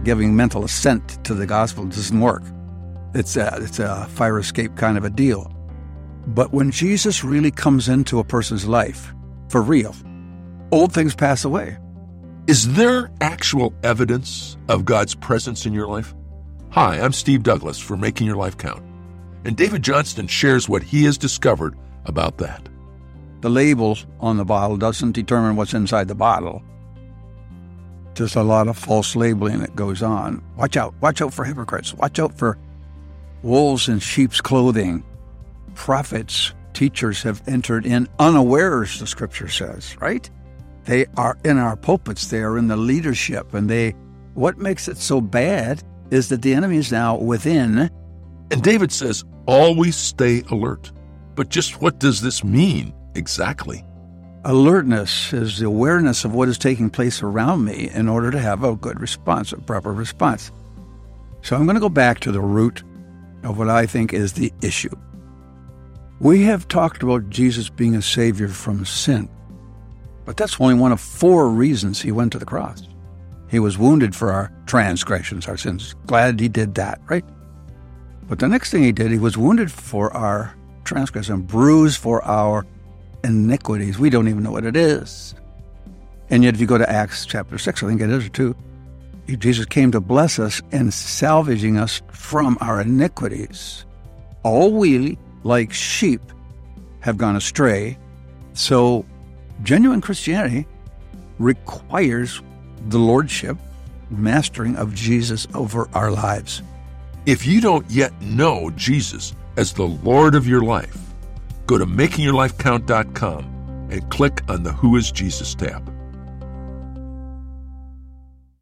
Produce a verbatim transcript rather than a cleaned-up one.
giving mental assent to the gospel doesn't work. It's a, it's a fire escape kind of a deal. But when Jesus really comes into a person's life, for real, old things pass away. Is there actual evidence of God's presence in your life? Hi, I'm Steve Douglas for Making Your Life Count, and David Johnston shares what he has discovered about that. The label on the bottle doesn't determine what's inside the bottle. Just a lot of false labeling that goes on. Watch out. Watch out for hypocrites. Watch out for wolves in sheep's clothing. Prophets, teachers have entered in unawares, the scripture says, right? They are in our pulpits. They are in the leadership. And they, what makes it so bad is that the enemy is now within. And David says, always stay alert. But just what does this mean exactly? Alertness is the awareness of what is taking place around me in order to have a good response, a proper response. So I'm going to go back to the root of what I think is the issue. We have talked about Jesus being a savior from sin, but that's only one of four reasons he went to the cross. He was wounded for our transgressions, our sins. Glad he did that, right? But the next thing he did, he was wounded for our transgression, bruised for our iniquities. We don't even know what it is. And yet if you go to Acts chapter six, I think it is, or two, Jesus came to bless us and salvaging us from our iniquities. All we, like sheep, have gone astray. So genuine Christianity requires the lordship, mastering of Jesus over our lives. If you don't yet know Jesus as the Lord of your life, go to making your life count dot com and click on the Who is Jesus tab.